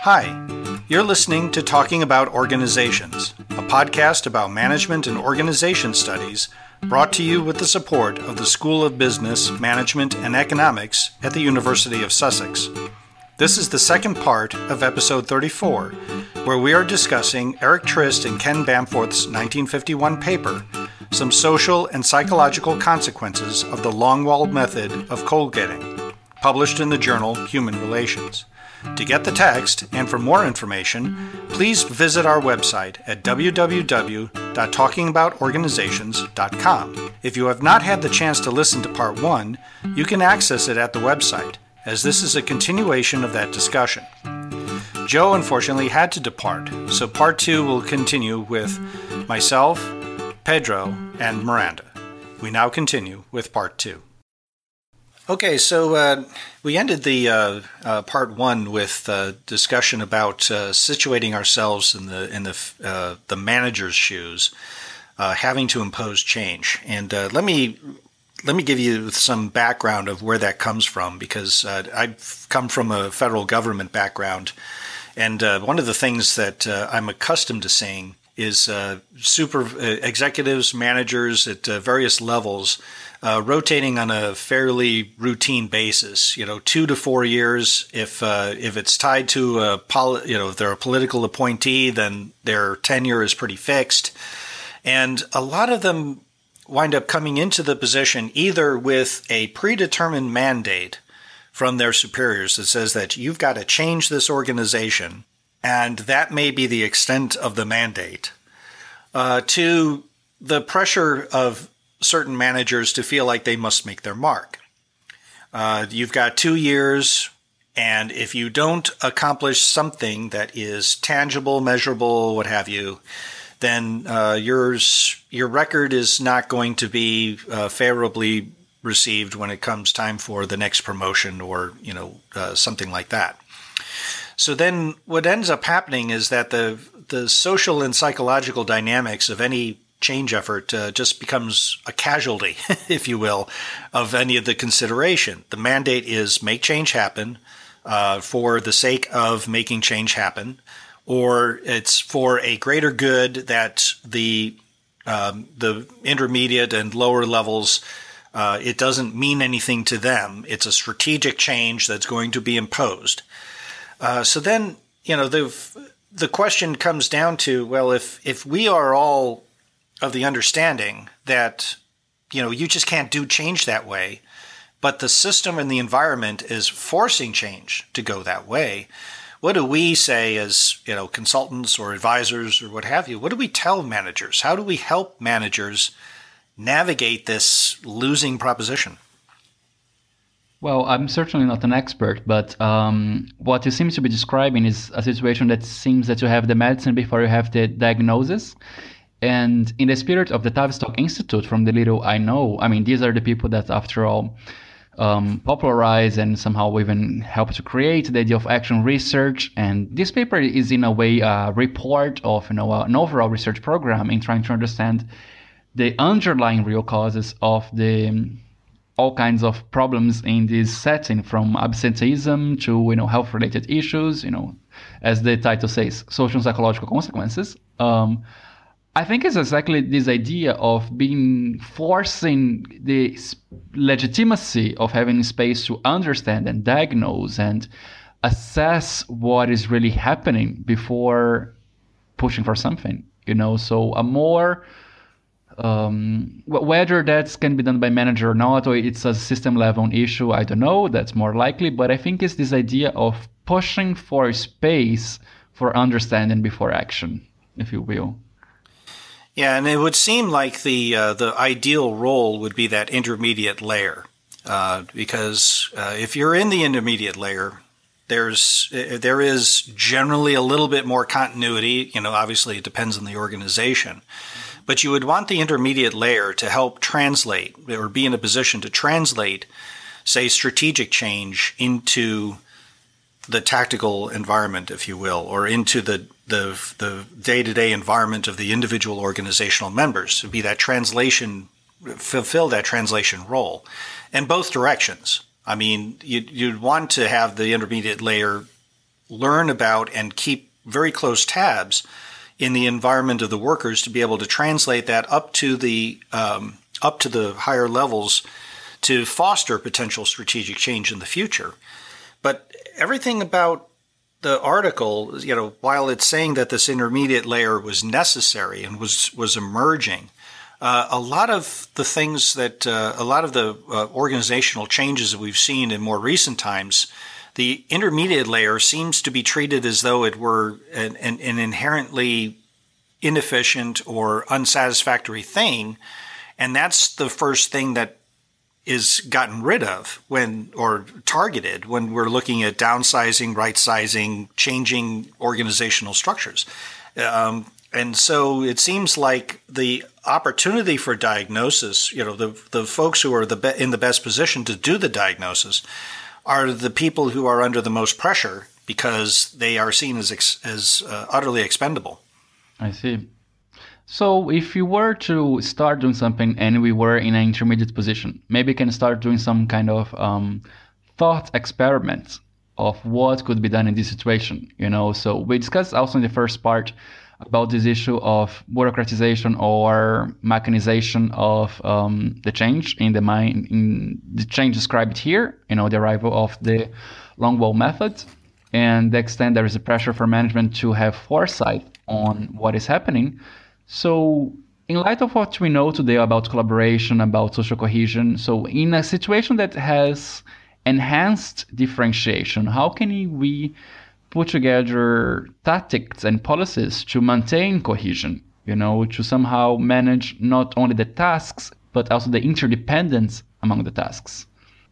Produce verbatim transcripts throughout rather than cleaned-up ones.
Hi, you're listening to Talking About Organizations, a podcast about management and organization studies brought to you with the support of the School of Business, Management, and Economics at the University of Sussex. This is the second part of episode thirty-four, where we are discussing Eric Trist and Ken Bamforth's nineteen fifty-one paper, Some Social and Psychological Consequences of the Long-Walled Method of Coal-Getting, published in the journal Human Relations. To get the text and for more information, please visit our website at w w w dot talking about organizations dot com. If you have not had the chance to listen to part one, you can access it at the website, as this is a continuation of that discussion. Joe unfortunately had to depart, so part two will continue with myself, Pedro, and Miranda. We now continue with part two. Okay, so uh, we ended the uh, uh, part one with uh, discussion about uh, situating ourselves in the in the uh, the manager's shoes, uh, having to impose change. And uh, let me let me give you some background of where that comes from, because uh, I've come from a federal government background, and uh, one of the things that uh, I'm accustomed to seeing is uh, super uh, executives, managers at uh, various levels uh, rotating on a fairly routine basis. You know, two to four years. If uh, if it's tied to a poli- you know, if they're a political appointee, then their tenure is pretty fixed, and a lot of them wind up coming into the position either with a predetermined mandate from their superiors that says that you've got to change this organization, and that may be the extent of the mandate, uh, to the pressure of certain managers to feel like they must make their mark. Uh, you've got two years, and if you don't accomplish something that is tangible, measurable, what have you, then uh, yours, your record is not going to be uh, favorably received when it comes time for the next promotion or, you know, uh, something like that. So then what ends up happening is that the the social and psychological dynamics of any change effort uh, just becomes a casualty, if you will, of any of the consideration. The mandate is make change happen uh, for the sake of making change happen, or it's for a greater good that the um, the intermediate and lower levels, uh, it doesn't mean anything to them. It's a strategic change that's going to be imposed. Uh, so then, you know, the the question comes down to, well, if if we are all of the understanding that, you know, you just can't do change that way, but the system and the environment is forcing change to go that way, what do we say as, you know, consultants or advisors or what have you? What do we tell managers? How do we help managers navigate this losing proposition? Well, I'm certainly not an expert, but um, what you seem to be describing is a situation that seems that you have the medicine before you have the diagnosis. And in the spirit of the Tavistock Institute, from the little I know, I mean, these are the people that, after all, um, popularize and somehow even help to create the idea of action research. And this paper is, in a way, a report of, you know, an overall research program in trying to understand the underlying real causes of the all kinds of problems in this setting, from absenteeism to, you know, health-related issues, you know, as the title says, social and psychological consequences. Um, I think it's exactly this idea of being forcing the legitimacy of having space to understand and diagnose and assess what is really happening before pushing for something, you know. So a more Um, whether that can be done by manager or not, or it's a system level issue, I don't know. That's more likely. But I think it's this idea of pushing for space for understanding before action, if you will. Yeah, and it would seem like the uh, the ideal role would be that intermediate layer, uh, because uh, if you're in the intermediate layer, there's there is generally a little bit more continuity. You know, obviously it depends on the organization. But you would want the intermediate layer to help translate or be in a position to translate, say, strategic change into the tactical environment, if you will, or into the, the, the day-to-day environment of the individual organizational members, to be that translation, fulfill that translation role in both directions. I mean, you'd, you'd want to have the intermediate layer learn about and keep very close tabs in the environment of the workers to be able to translate that up to the um, up to the higher levels to foster potential strategic change in the future. But everything about the article, you know, while it's saying that this intermediate layer was necessary and was was emerging, uh, a lot of the things that uh, a lot of the uh, organizational changes that we've seen in more recent times, the intermediate layer seems to be treated as though it were an, an, an inherently inefficient or unsatisfactory thing, and that's the first thing that is gotten rid of when, or targeted when we're looking at downsizing, right-sizing, changing organizational structures. Um, and so it seems like the opportunity for diagnosis, you know, the the folks who are the be- in the best position to do the diagnosis are the people who are under the most pressure because they are seen as ex- as uh, utterly expendable. I see. So if you were to start doing something and we were in an intermediate position, maybe you can start doing some kind of um, thought experiment of what could be done in this situation, you know? So we discussed also in the first part about this issue of bureaucratization or mechanization of um, the change in the mind, in the change described here, you know, the arrival of the Longwall method, and the extent there is a pressure for management to have foresight on what is happening. So in light of what we know today about collaboration, about social cohesion, so in a situation that has enhanced differentiation, how can we put together tactics and policies to maintain cohesion, you know, to somehow manage not only the tasks, but also the interdependence among the tasks?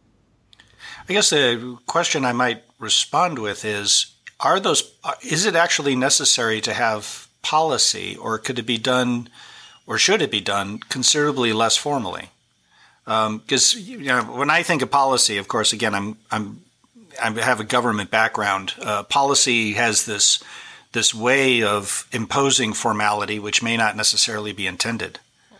I guess the question I might respond with is, are those, is it actually necessary to have policy, or could it be done, or should it be done considerably less formally? Because um, you know, when I think of policy, of course, again, I'm I'm I have a government background. Uh, policy has this this way of imposing formality, which may not necessarily be intended.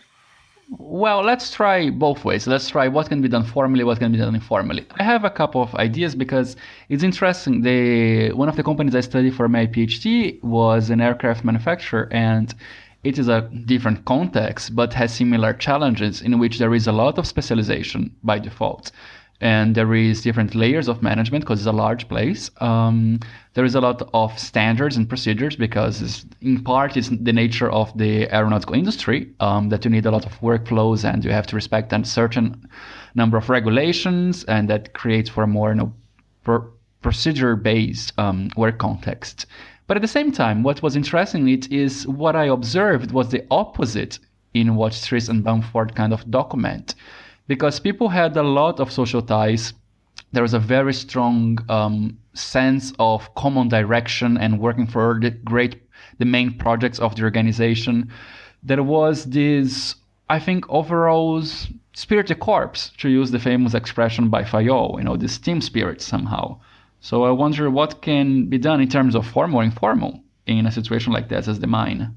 Well, let's try both ways. Let's try what can be done formally, what can be done informally. I have a couple of ideas because it's interesting. The one of the companies I studied for my PhD was an aircraft manufacturer, and it is a different context, but has similar challenges in which there is a lot of specialization by default. And there is different layers of management because it's a large place. Um, there is a lot of standards and procedures because it's, in part it's the nature of the aeronautical industry um, that you need a lot of workflows and you have to respect a certain number of regulations, and that creates for a more you know, pro- procedure-based um, work context. But at the same time, what was interesting it is what I observed was the opposite in what Stris and Bamford kind of document. Because people had a lot of social ties, there was a very strong um, sense of common direction and working for the great, the main projects of the organization. There was this, I think, overall spirit de corps, to use the famous expression by Fayol, you know, this team spirit somehow. So I wonder what can be done in terms of formal or informal in a situation like that as the mine.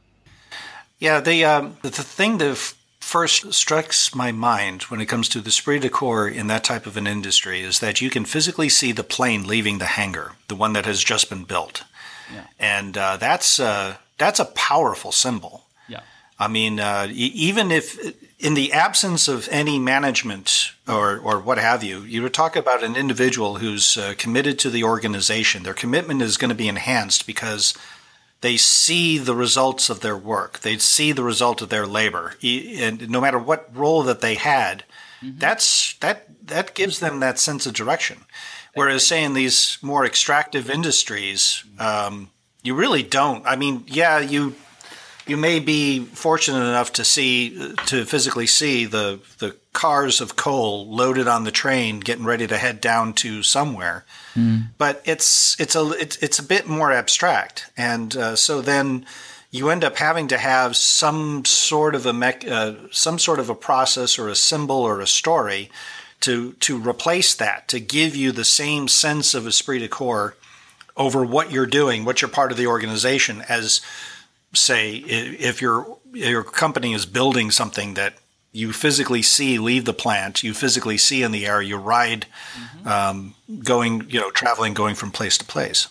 Yeah, the um, the thing that f- first strikes my mind when it comes to the esprit de corps in that type of an industry is that you can physically see the plane leaving the hangar, the one that has just been built. Yeah. And uh, that's uh, that's a powerful symbol. Yeah. I mean, uh, e- even if in the absence of any management or, or what have you, you would talk about an individual who's uh, committed to the organization. Their commitment is going to be enhanced because they see the results of their work. They see the result of their labor. And no matter what role that they had, mm-hmm. that's that that gives them that sense of direction. Whereas, say, in these more extractive industries, um, you really don't. I mean, yeah, you you may be fortunate enough to see to physically see the the cars of coal loaded on the train getting ready to head down to somewhere. Mm. But it's it's a it's, it's a bit more abstract, and uh, so then you end up having to have some sort of a mech, uh, some sort of a process or a symbol or a story to to replace that, to give you the same sense of esprit de corps over what you're doing, what you're part of the organization. As say, if your your company is building something that you physically see leave the plant, you physically see in the air, you ride, mm-hmm. um, going, you know, traveling, going from place to place.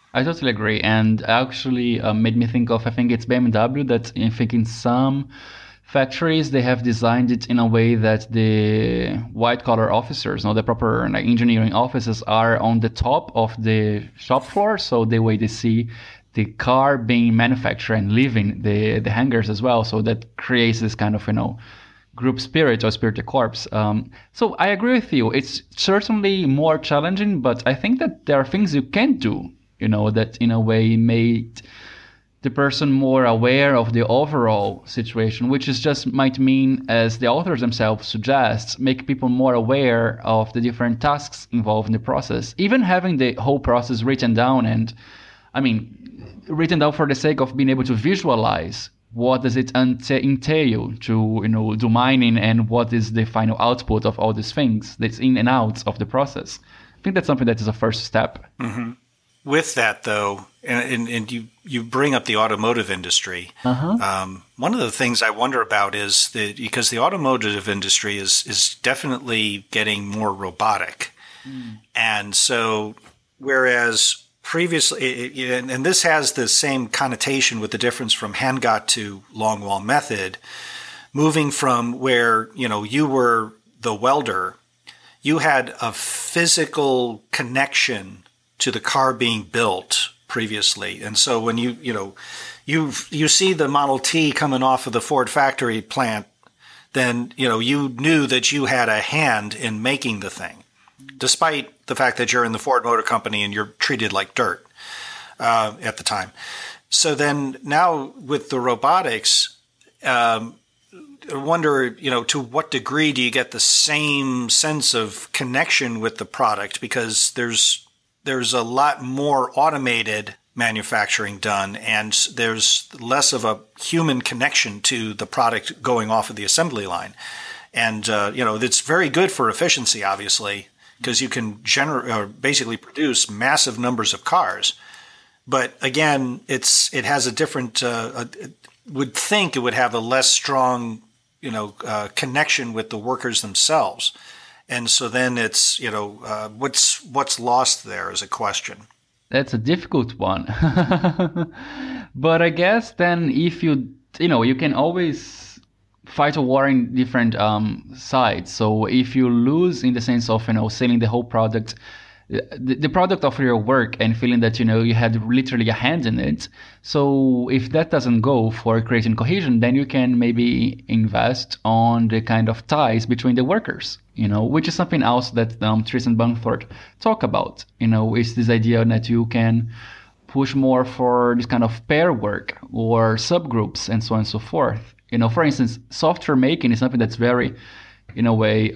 I totally agree. And actually uh, made me think of, I think it's B M W that I think in some factories, they have designed it in a way that the white collar officers, no, the proper like, engineering offices are on the top of the shop floor. So the way they see the car being manufactured and leaving the, the hangars as well. So that creates this kind of, you know, group spirit or spirit de corps. Um, so I agree with you. It's certainly more challenging, but I think that there are things you can do, you know, that in a way made the person more aware of the overall situation, which is just might mean, as the authors themselves suggest, make people more aware of the different tasks involved in the process. Even having the whole process written down and, I mean, written down for the sake of being able to visualize what does it entail to, you know, do mining and what is the final output of all these things that's in and out of the process. I think that's something that is a first step. Mm-hmm. With that, though, and, and, and you, you bring up the automotive industry. Uh-huh. Um, one of the things I wonder about is that because the automotive industry is is definitely getting more robotic, mm. and so whereas previously, it, it, and, and this has the same connotation with the difference from Hangot to Longwall method, moving from where you know you were the welder, you had a physical connection to the car being built previously. And so when you, you know, you you see the Model T coming off of the Ford factory plant, then, you know, you knew that you had a hand in making the thing, despite the fact that you're in the Ford Motor Company and you're treated like dirt uh, at the time. So then now with the robotics, um, I wonder, you know, to what degree do you get the same sense of connection with the product? Because there's there's a lot more automated manufacturing done, and there's less of a human connection to the product going off of the assembly line. And, uh, you know, it's very good for efficiency, obviously, because you can gener- or basically produce massive numbers of cars. But again, it's it has a different, uh, a, would think it would have a less strong, you know, uh, connection with the workers themselves. And so then it's, you know, uh, what's what's lost there is a question. That's a difficult one. But I guess then if you, you know, you can always fight a war in different um, sides. So if you lose in the sense of, you know, selling the whole product, the, the product of your work and feeling that, you know, you had literally a hand in it. So if that doesn't go for creating cohesion, then you can maybe invest on the kind of ties between the workers, you know, which is something else that um, Tristan Bungthorpe talk about, you know, is this idea that you can push more for this kind of pair work or subgroups and so on and so forth. You know, for instance, software making is something that's very, in a way,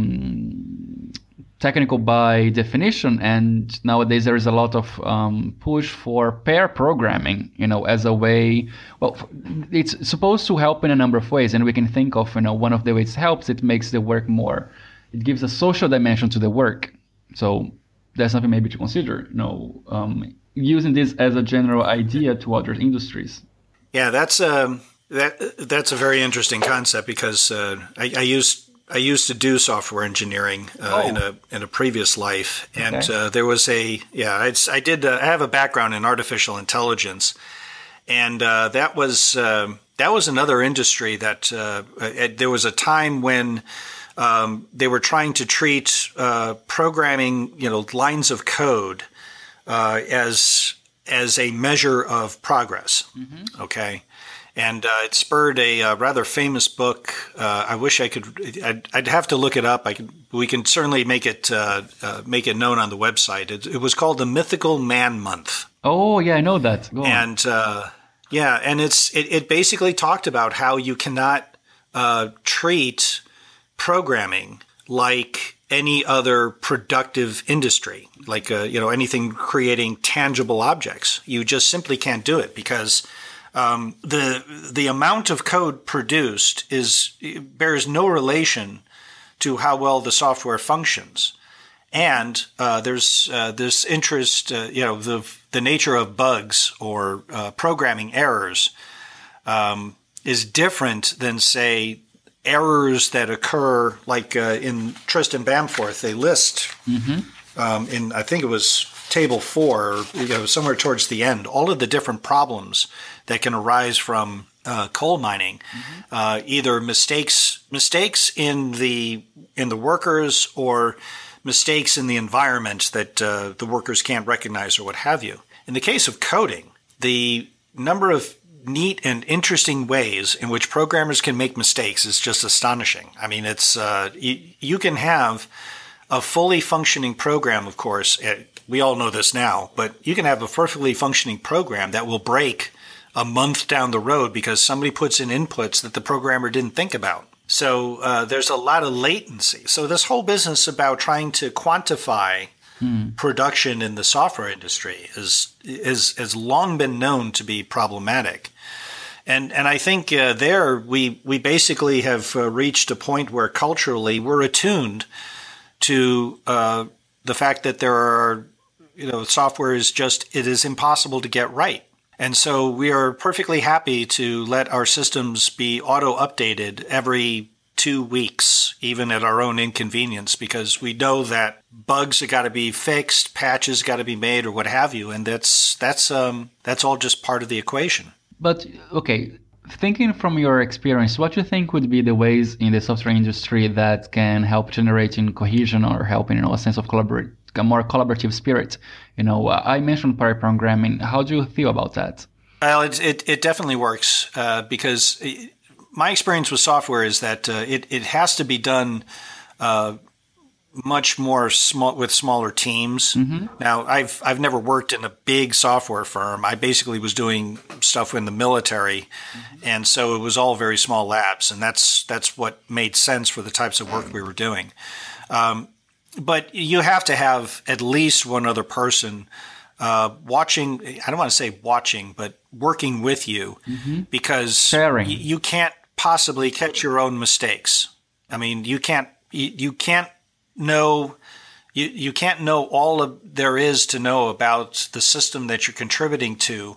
um, technical by definition, and nowadays there is a lot of um, push for pair programming, you know, as a way, well, it's supposed to help in a number of ways, and we can think of, you know, one of the ways it helps, it makes the work more, it gives a social dimension to the work. So that's something maybe to consider, you know, um, using this as a general idea to other industries. Yeah, that's um, that that's a very interesting concept because uh, I, I used I used to do software engineering uh, oh. in a in a previous life, and okay. uh, there was a yeah I, I did uh, I have a background in artificial intelligence, and uh, that was uh, that was another industry that uh, it, there was a time when um, they were trying to treat uh, programming, you know, lines of code uh, as as a measure of progress. Mm-hmm. Okay. And uh, it spurred a uh, rather famous book. Uh, I wish I could. I'd, I'd have to look it up. I can. We can certainly make it uh, uh, make it known on the website. It, it was called the Mythical Man Month. Oh yeah, I know that. Go and uh, yeah, and it's it, it basically talked about how you cannot uh, treat programming like any other productive industry, like uh, you know anything creating tangible objects. You just simply can't do it because. Um, the the amount of code produced is bears no relation to how well the software functions, and uh, there's uh, this interest, uh, you know, the the nature of bugs or uh, programming errors um, is different than, say, errors that occur like uh, in Tristan Bamforth. They list mm-hmm. um, in I think it was table four, you know, somewhere towards the end, all of the different problems that can arise from uh, coal mining, mm-hmm. uh, either mistakes mistakes in the in the workers or mistakes in the environment that uh, the workers can't recognize or what have you. In the case of coding, the number of neat and interesting ways in which programmers can make mistakes is just astonishing. I mean, it's uh, you, you can have a fully functioning program, of course. It, we all know this now, but you can have a perfectly functioning program that will break a month down the road because somebody puts in inputs that the programmer didn't think about. So uh, there's a lot of latency. So this whole business about trying to quantify hmm. production in the software industry is is has long been known to be problematic. And and I think uh, there we we basically have uh, reached a point where culturally we're attuned to uh, the fact that there are, you know, software is just, it is impossible to get right. And so we are perfectly happy to let our systems be auto-updated every two weeks, even at our own inconvenience, because we know that bugs have got to be fixed, patches got to be made, or what have you. And that's that's um, that's all just part of the equation. But, okay, thinking from your experience, what do you think would be the ways in the software industry that can help generating cohesion or helping, you know, a sense of collaborate, a more collaborative spirit? You know, I mentioned pair programming. How do you feel about that? Well, it it, it definitely works uh, because it, my experience with software is that uh, it it has to be done uh, much more small with smaller teams. Mm-hmm. Now, I've I've never worked in a big software firm. I basically was doing stuff in the military, mm-hmm. and so it was all very small labs, and that's that's what made sense for the types of work we were doing. Um, but you have to have at least one other person uh, watching. I don't want to say watching, but working with you, mm-hmm. because Sharing. Y- you can't possibly catch your own mistakes. I mean, you can't you, you can't. know you you can't know all of there is to know about the system that you're contributing to,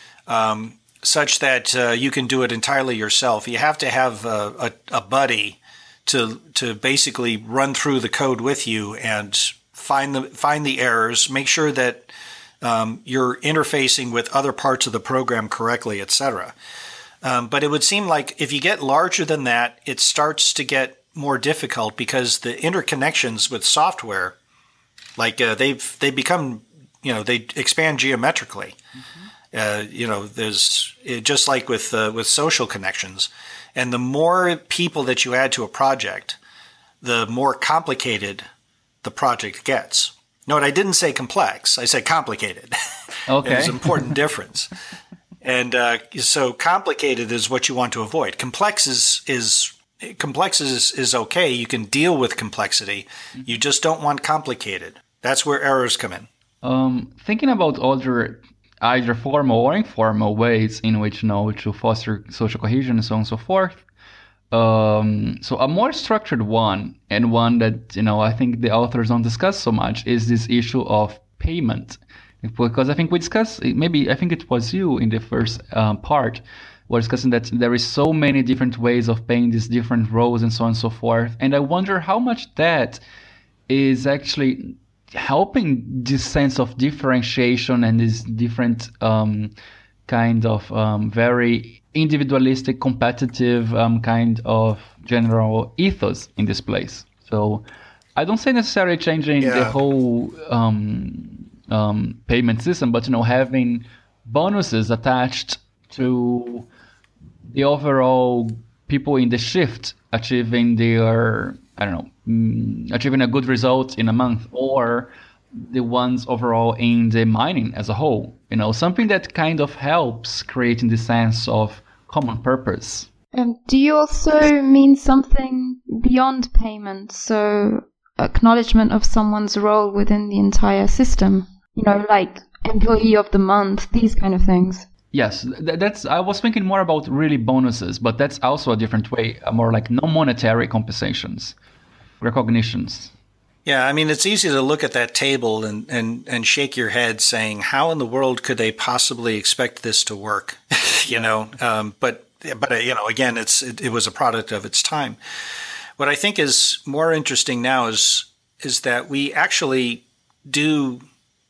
um, such that uh, you can do it entirely yourself. You have to have a, a, a buddy to to basically run through the code with you and find the find the errors, make sure that um, you're interfacing with other parts of the program correctly, et cetera. Um, but it would seem like if you get larger than that, it starts to get more difficult because the interconnections with software, like uh, they've they become, you know, they expand geometrically. Mm-hmm. Uh, you know, there's it, just like with uh, with social connections, and the more people that you add to a project, the more complicated the project gets. Note, I didn't say complex; I said complicated. Okay, there's an important difference. And uh, so, complicated is what you want to avoid. Complex is is Complex is, is okay. You can deal with complexity. You just don't want complicated. That's where errors come in. Um, thinking about other either formal or informal ways in which, you know, to foster social cohesion and so on and so forth. Um, so a more structured one, and one that, you know, I think the authors don't discuss so much, is this issue of payment. Because I think we discussed, maybe I think it was you in the first um, part, we're discussing that there is so many different ways of paying these different roles and so on and so forth. And I wonder how much that is actually helping this sense of differentiation and this different um, kind of um, very individualistic, competitive um, kind of general ethos in this place. So I don't say necessarily changing yeah. the whole um, um, payment system, but, you know, having bonuses attached to the overall people in the shift achieving their, I don't know, mm, achieving a good result in a month, or the ones overall in the mining as a whole. You know, something that kind of helps creating the sense of common purpose. Um, do you also mean something beyond payment? So acknowledgement of someone's role within the entire system, you know, like employee of the month, these kind of things. Yes, that's. I was thinking more about really bonuses, but that's also a different way, more like non-monetary compensations, recognitions. Yeah, I mean, it's easy to look at that table and, and, and shake your head saying, how in the world could they possibly expect this to work? you know, um, but, but you know, again, it's it, it was a product of its time. What I think is more interesting now is is that we actually do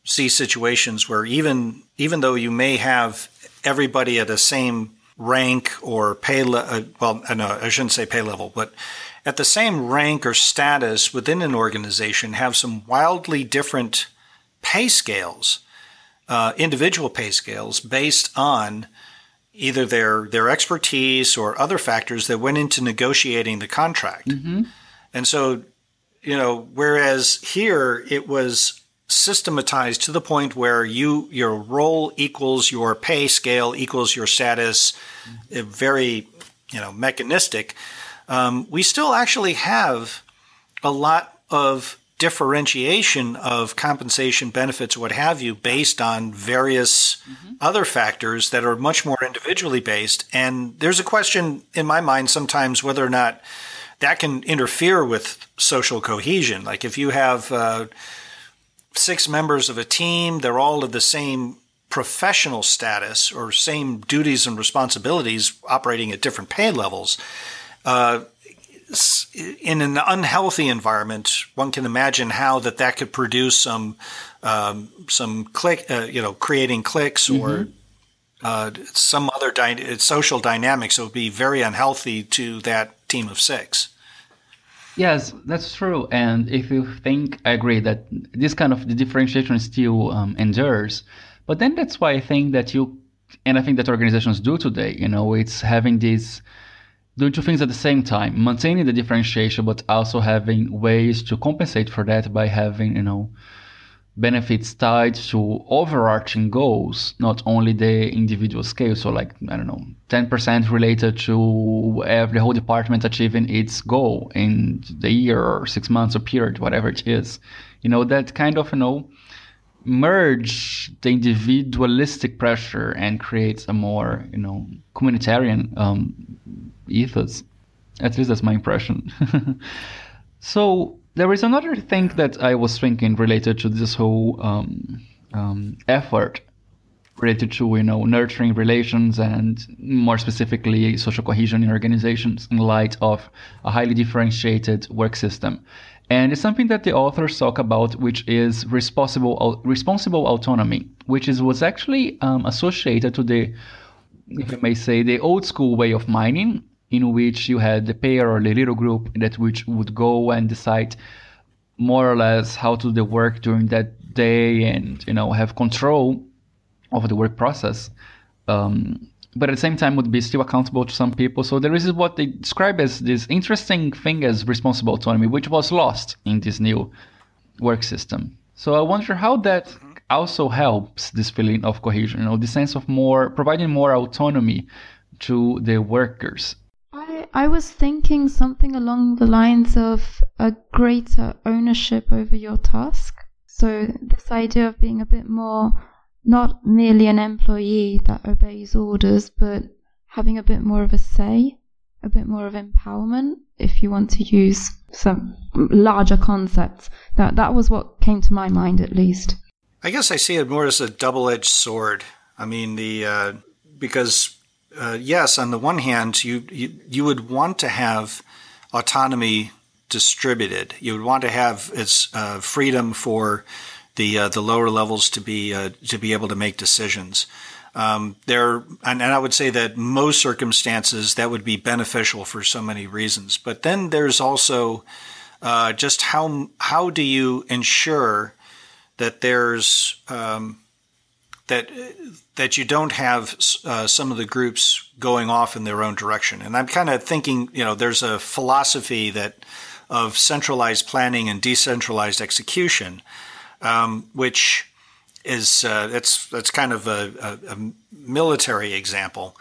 see situations where even even though you may have everybody at the same rank or pay le- uh, well, no, I shouldn't say pay level, but at the same rank or status within an organization, have some wildly different pay scales, uh, individual pay scales based on either their their expertise or other factors that went into negotiating the contract. Mm-hmm. And so, you know, whereas here it was systematized to the point where you your role equals your pay scale equals your status, mm-hmm. very, you know, mechanistic. Um, we still actually have a lot of differentiation of compensation, benefits, what have you, based on various mm-hmm. other factors that are much more individually based. And there's a question in my mind sometimes whether or not that can interfere with social cohesion. Like if you have uh, six members of a team, they're all of the same professional status or same duties and responsibilities operating at different pay levels. Uh, in an unhealthy environment, one can imagine how that that could produce some um, some click, uh, you know, creating cliques mm-hmm. or uh, some other dy- social dynamics that would be very unhealthy to that team of six. Yes, that's true. And if you think, I agree that this kind of differentiation still um, endures. But then that's why I think that you, and I think that organizations do today, you know, it's having this. Doing two things at the same time, maintaining the differentiation, but also having ways to compensate for that by having, you know, benefits tied to overarching goals, not only the individual scale. So like, I don't know, ten percent related to every whole department achieving its goal in the year or six months or period, whatever it is. You know, that kind of, you know, merge the individualistic pressure and creates a more, you know, communitarian um, ethos. At least that's my impression. So there is another thing that I was thinking related to this whole um, um, effort related to, you know, nurturing relations and more specifically social cohesion in organizations in light of a highly differentiated work system. And it's something that the authors talk about, which is responsible responsible autonomy, which is was actually um, associated to the, if I may say, the old school way of mining, in which you had the pair or the little group that which would go and decide more or less how to do the work during that day and, you know, have control of the work process. Um, but at the same time would be still accountable to some people. So there is what they describe as this interesting thing as responsible autonomy, which was lost in this new work system. So I wonder how that also helps this feeling of cohesion, you know, the sense of more, providing more autonomy to the workers. I, I was thinking something along the lines of a greater ownership over your task. So this idea of being a bit more not merely an employee that obeys orders, but having a bit more of a say, a bit more of empowerment, if you want to use some larger concepts. That that was what came to my mind, at least. I guess I see it more as a double-edged sword. I mean, the uh, because uh, yes, on the one hand, you, you you would want to have autonomy distributed. You would want to have its uh, freedom for the uh, the lower levels to be uh, to be able to make decisions. Um, there, and, and I would say that most circumstances that would be beneficial for so many reasons. But then there's also uh, just how how do you ensure that there's um, that that you don't have uh, some of the groups going off in their own direction. And I'm kind of thinking, you know, there's a philosophy that of centralized planning and decentralized execution. Um, which is uh, that's that's kind of a, a, a military example,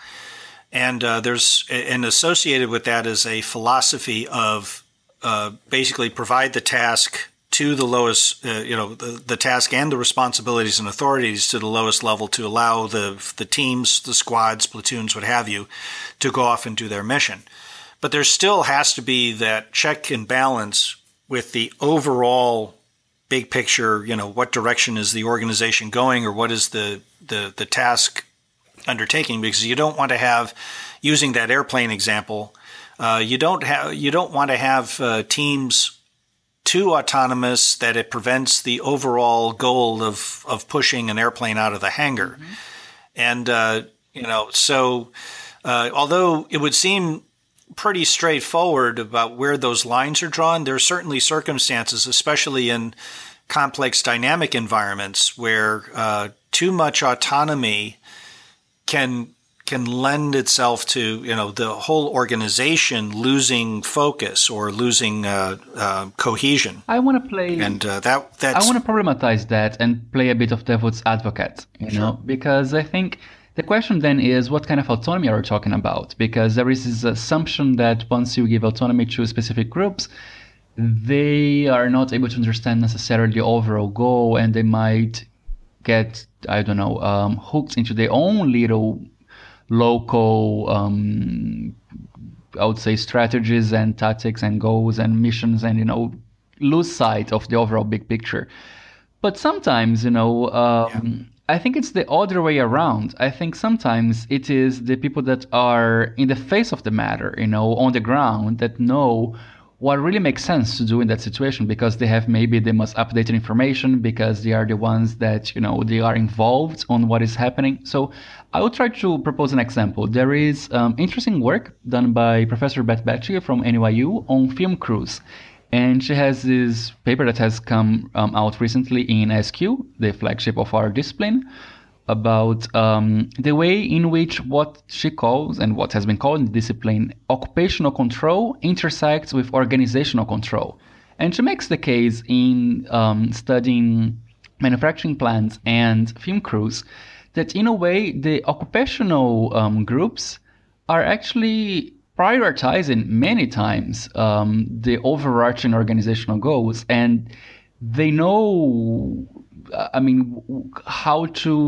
and uh, there's and associated with that is a philosophy of uh, basically provide the task to the lowest, uh, you know, the, the task and the responsibilities and authorities to the lowest level to allow the the teams, the squads, platoons, what have you, to go off and do their mission. But there still has to be that check and balance with the overall big picture, you know, what direction is the organization going or what is the, the, the task undertaking? Because you don't want to have, using that airplane example, uh, you don't have, you don't want to have uh, teams too autonomous that it prevents the overall goal of, of pushing an airplane out of the hangar. Mm-hmm. And, uh, you know, so uh, although it would seem pretty straightforward about where those lines are drawn, there are certainly circumstances, especially in complex dynamic environments, where uh, too much autonomy can can lend itself to, you know, the whole organization losing focus or losing uh, uh, cohesion. I want to play, and uh, that that's, I want to problematize that and play a bit of devil's advocate, you sure. know, because I think the question then is, what kind of autonomy are we talking about? Because there is this assumption that once you give autonomy to specific groups, they are not able to understand necessarily the overall goal, and they might get, I don't know, um, hooked into their own little local, um, I would say, strategies and tactics and goals and missions, and, you know, lose sight of the overall big picture. But sometimes, you know, um, yeah. I think it's the other way around. I think sometimes it is the people that are in the face of the matter, you know, on the ground, that know what really makes sense to do in that situation, because they have maybe the most updated information, because they are the ones that, you know, they are involved on what is happening. So I will try to propose an example. There is um, interesting work done by Professor Beth Becci from N Y U on film crews. And she has this paper that has come um, out recently in S Q, the flagship of our discipline, about um, the way in which what she calls, and what has been called in the discipline, occupational control intersects with organizational control. And she makes the case in um, studying manufacturing plants and film crews that, in a way, the occupational um, groups are actually prioritizing many times um, the overarching organizational goals, and they know, I mean, how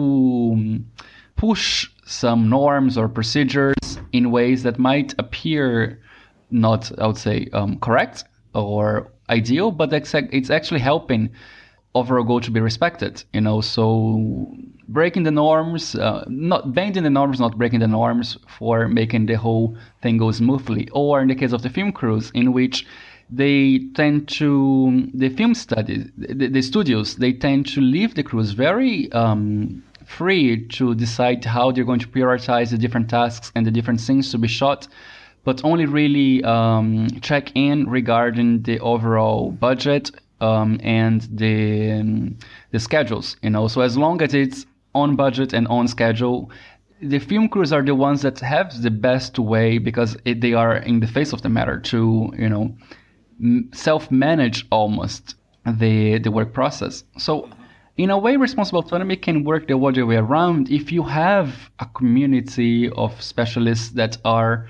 to push some norms or procedures in ways that might appear not, I would say, um, correct or ideal, but it's actually helping overall goal to be respected, you know. So breaking the norms, uh, not bending the norms, not breaking the norms, for making the whole thing go smoothly. Or in the case of the film crews, in which they tend to, the film studies, the, the studios, they tend to leave the crews very um, free to decide how they're going to prioritize the different tasks and the different scenes to be shot, but only really um, check in regarding the overall budget um, and the um, the schedules. You know, so as long as it's on budget and on schedule, the film crews are the ones that have the best way, because it, they are in the face of the matter, to, you know, self-manage almost the the work process. So in a way, responsible autonomy can work the other way around if you have a community of specialists that are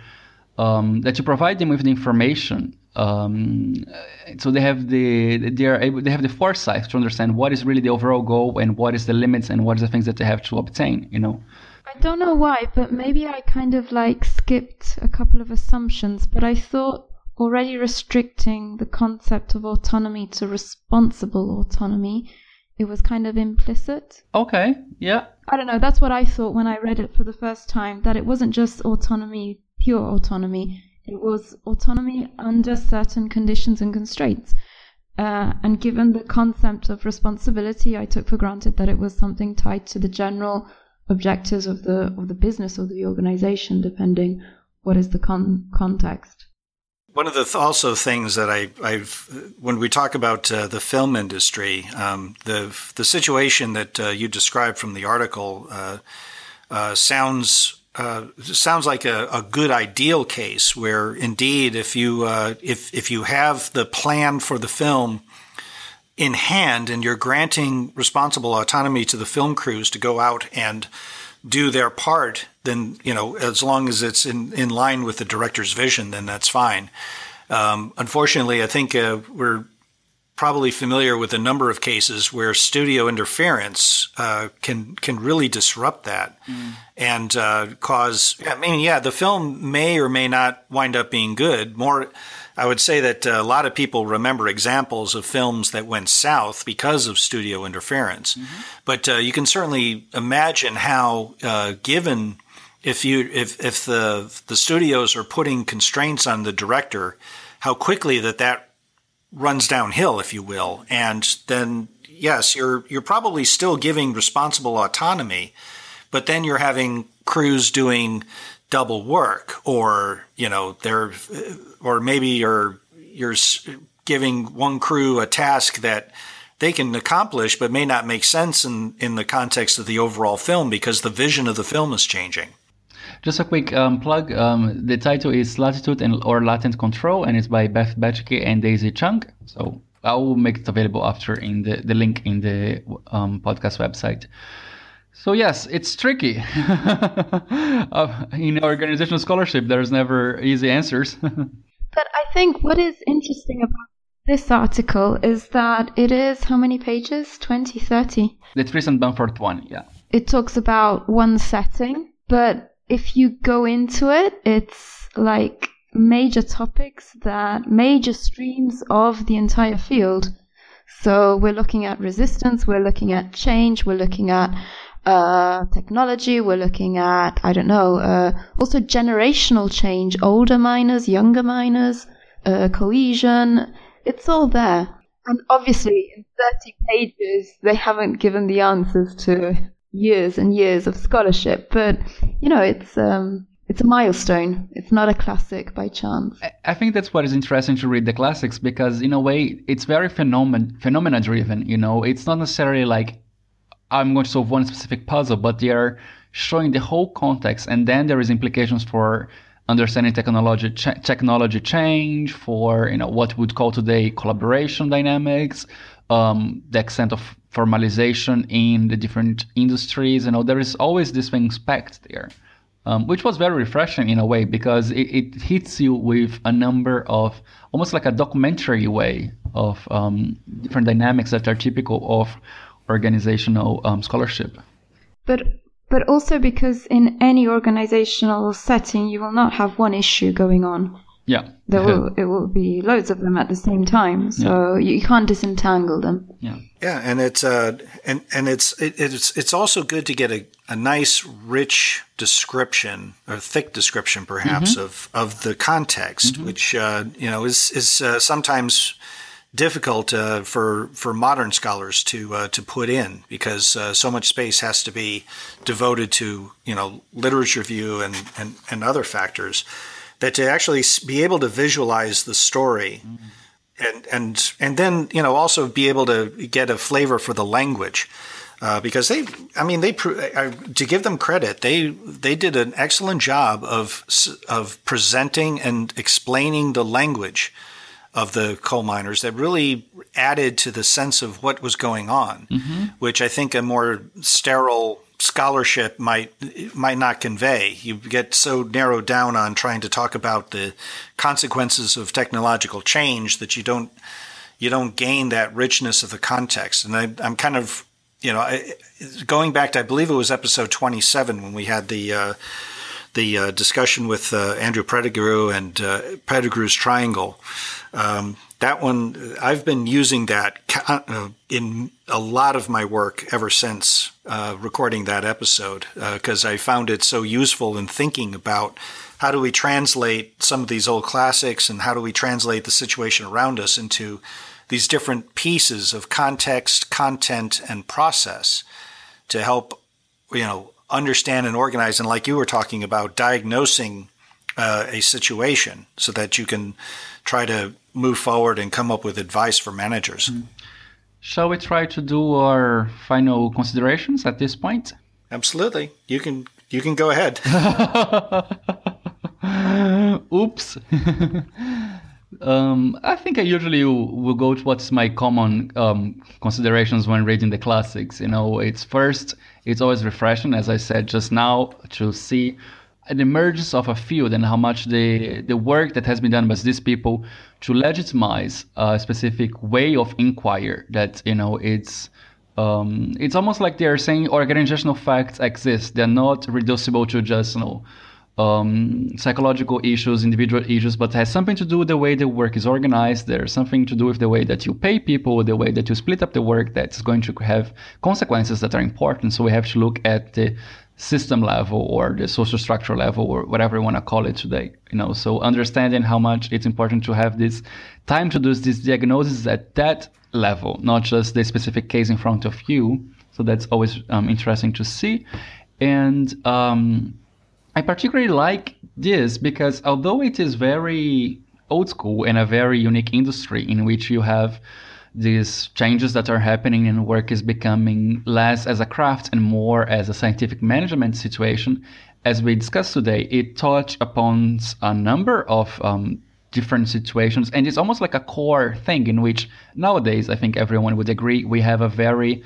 um, that you provide them with the information, um, so they have the they are able they have the foresight to understand what is really the overall goal and what is the limits and what is the things that they have to obtain. You know. I don't know why, but maybe I kind of like skipped a couple of assumptions, but I thought already restricting the concept of autonomy to responsible autonomy, it was kind of implicit. Okay, yeah. I don't know, that's what I thought when I read it for the first time, that it wasn't just autonomy, pure autonomy, it was autonomy under certain conditions and constraints. Uh, and given the concept of responsibility, I took for granted that it was something tied to the general objectives of the of the business or the organization, depending what is the con- context. One of the th- also things that I, I've, when we talk about uh, the film industry, um, the the situation that uh, you described from the article uh, uh, sounds uh, sounds like a, a good ideal case where, indeed, if you uh, if if you have the plan for the film in hand and you're granting responsible autonomy to the film crews to go out and do their part, then, you know, as long as it's in, in line with the director's vision, then that's fine. Um, unfortunately, I think uh, we're probably familiar with a number of cases where studio interference uh, can can really disrupt that mm. and uh, cause. I mean, yeah, the film may or may not wind up being good. More, I would say that a lot of people remember examples of films that went south because of studio interference. Mm-hmm. But uh, you can certainly imagine how, uh, given if you if if the the studios are putting constraints on the director, how quickly that that runs downhill, if you will. And then, yes, you're you're probably still giving responsible autonomy, but then you're having crews doing double work, or you know, they're, or maybe you're you're giving one crew a task that they can accomplish, but may not make sense in, in the context of the overall film because the vision of the film is changing. Just a quick um, plug. Um, the title is Latitude and or Latent Control, and it's by Beth Betschke and Daisy Chung. So I will make it available after in the, the link in the um, podcast website. So yes, it's tricky. uh, in organizational scholarship, there's never easy answers. But I think what is interesting about this article is that it is how many pages? twenty, thirty? The Tristan Bamford one, yeah. It talks about one setting, but if you go into it, it's like major topics that major streams of the entire field. So we're looking at resistance, we're looking at change, we're looking at uh, technology, we're looking at, I don't know, uh, also generational change, older miners, younger miners, uh, cohesion. It's all there. And obviously, in thirty pages, they haven't given the answers to years and years of scholarship. But, you know, it's um, it's a milestone. It's not a classic by chance. I think that's what is interesting to read the classics, because, in a way, it's very phenomen- phenomena-driven. You know, it's not necessarily like, I'm going to solve one specific puzzle, but they are showing the whole context. And then there is implications for understanding technology ch- technology change, for you know what we would call today collaboration dynamics, um, the extent of formalization in the different industries. You know, there is always this aspect there, um, which was very refreshing in a way, because it, it hits you with a number of, almost like a documentary way of um, different dynamics that are typical of organizational um, scholarship. But But also because in any organizational setting, you will not have one issue going on. Yeah. There will it will be loads of them at the same time, so yeah. you can't disentangle them. Yeah. Yeah, and it's uh and and it's it, it's it's also good to get a, a nice, rich description, or thick description, perhaps, mm-hmm. of of the context, mm-hmm. which uh, you know is is uh, sometimes difficult uh, for for modern scholars to uh, to put in, because uh, so much space has to be devoted to you know literature review and, and, and other factors, that to actually be able to visualize the story, mm-hmm. and and and then you know also be able to get a flavor for the language, uh, because they I mean they uh, to give them credit, they they did an excellent job of of presenting and explaining the language of the coal miners that really added to the sense of what was going on, mm-hmm. which I think a more sterile scholarship might might not convey. You get so narrowed down on trying to talk about the consequences of technological change that you don't you don't gain that richness of the context. And I, I'm kind of you know I, going back to, I believe it was episode twenty-seven when we had the uh, the uh, discussion with uh, Andrew Pettigrew and uh, Pettigrew's Triangle. Um, that one, I've been using that uh, in a lot of my work ever since uh, recording that episode, because uh, I found it so useful in thinking about how do we translate some of these old classics, and how do we translate the situation around us into these different pieces of context, content, and process to help, you know, understand and organize, and like you were talking about, diagnosing uh, a situation so that you can try to move forward and come up with advice for managers. Mm. Shall we try to do our final considerations at this point? Absolutely. You can you can go ahead. Oops. um, I think I usually will go to what's my common um, considerations when reading the classics. You know, it's first, it's always refreshing, as I said just now, to see the emergence of a field and how much the, the work that has been done by these people to legitimize a specific way of inquiry that, you know, it's um, it's almost like they're saying organizational facts exist. They're not reducible to just, you know, um, psychological issues, individual issues, but has something to do with the way the work is organized. There's something to do with the way that you pay people, the way that you split up the work that's going to have consequences that are important. So we have to look at the system level or the social structure level or whatever you want to call it today. You know, so understanding how much it's important to have this time to do this diagnosis at that level, not just the specific case in front of you. So that's always um, interesting to see. And um, I particularly like this because although it is very old school and a very unique industry in which you have these changes that are happening and work is becoming less as a craft and more as a scientific management situation, as we discussed today, it touched upon a number of um, different situations. And it's almost like a core thing in which nowadays, I think everyone would agree, we have a very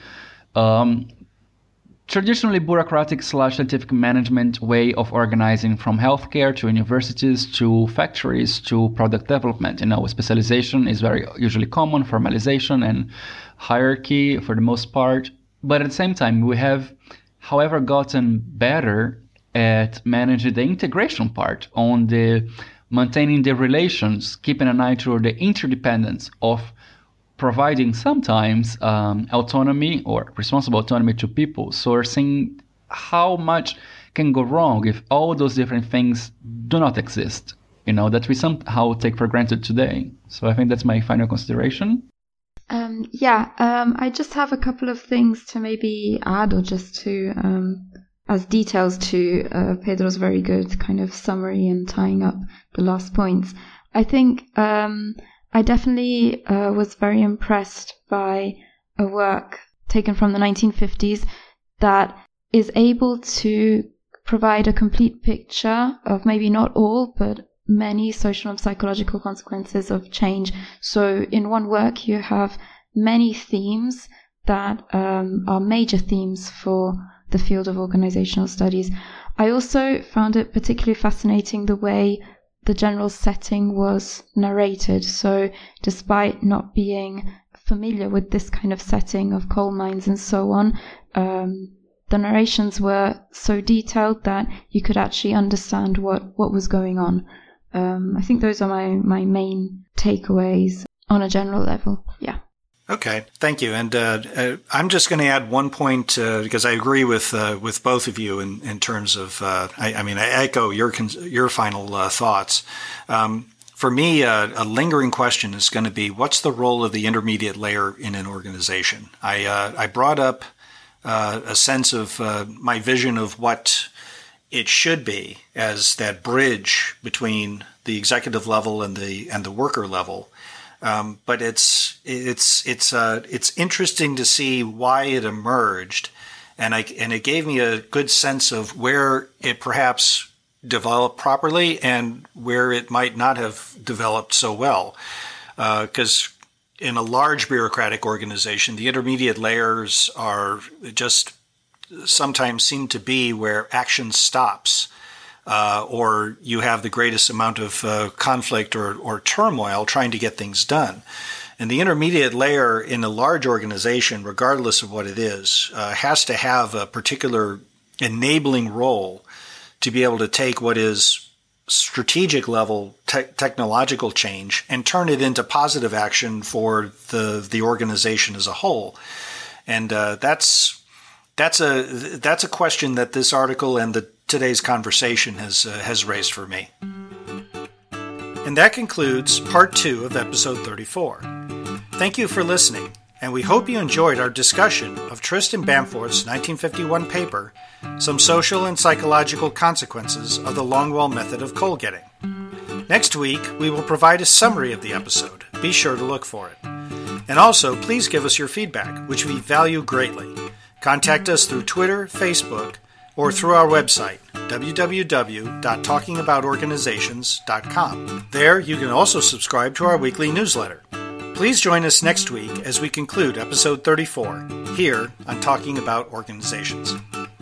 um, traditionally bureaucratic slash scientific management way of organizing, from healthcare to universities to factories to product development. You know, specialization is very usually common, formalization and hierarchy for the most part. But at the same time, we have, however, gotten better at managing the integration part, on the maintaining the relations, keeping an eye to the interdependence of providing sometimes um, autonomy or responsible autonomy to people, sourcing how much can go wrong if all those different things do not exist, you know, that we somehow take for granted today. So I think that's my final consideration. Um, yeah, um, I just have a couple of things to maybe add, or just to, um, as details to uh, Pedro's very good kind of summary and tying up the last points. I think um, I definitely uh, was very impressed by a work taken from the nineteen fifties that is able to provide a complete picture of maybe not all, but many social and psychological consequences of change. So in one work, you have many themes that um, are major themes for the field of organizational studies. I also found it particularly fascinating the way the general setting was narrated. So despite not being familiar with this kind of setting of coal mines and so on, um, the narrations were so detailed that you could actually understand what, what was going on. Um, I think those are my, my main takeaways on a general level. Yeah. Okay, thank you. And uh, uh, I'm just going to add one point uh, because I agree with uh, with both of you in, in terms of, uh, I, I mean, I echo your your final uh, thoughts. Um, for me, uh, a lingering question is going to be, what's the role of the intermediate layer in an organization? I uh, I brought up uh, a sense of uh, my vision of what it should be as that bridge between the executive level and the and the worker level. Um, but it's it's it's uh, it's interesting to see why it emerged, and I and it gave me a good sense of where it perhaps developed properly and where it might not have developed so well. Because uh, in a large bureaucratic organization, the intermediate layers are just sometimes seem to be where action stops. Uh, or you have the greatest amount of uh, conflict or, or turmoil trying to get things done. And the intermediate layer in a large organization, regardless of what it is, uh, has to have a particular enabling role to be able to take what is strategic level te- technological change and turn it into positive action for the the organization as a whole. And uh, that's that's a that's a question that this article and the today's conversation has uh, has raised for me. And that concludes part two of episode thirty-four. Thank you for listening, and we hope you enjoyed our discussion of Tristan Bamforth's nineteen fifty-one paper, Some Social and Psychological Consequences of the Longwell Method of Coal Getting. Next week, we will provide a summary of the episode. Be sure to look for it. And also, please give us your feedback, which we value greatly. Contact us through Twitter, Facebook, or through our website, w w w dot talking about organizations dot com. There, you can also subscribe to our weekly newsletter. Please join us next week as we conclude episode thirty-four, here on Talking About Organizations.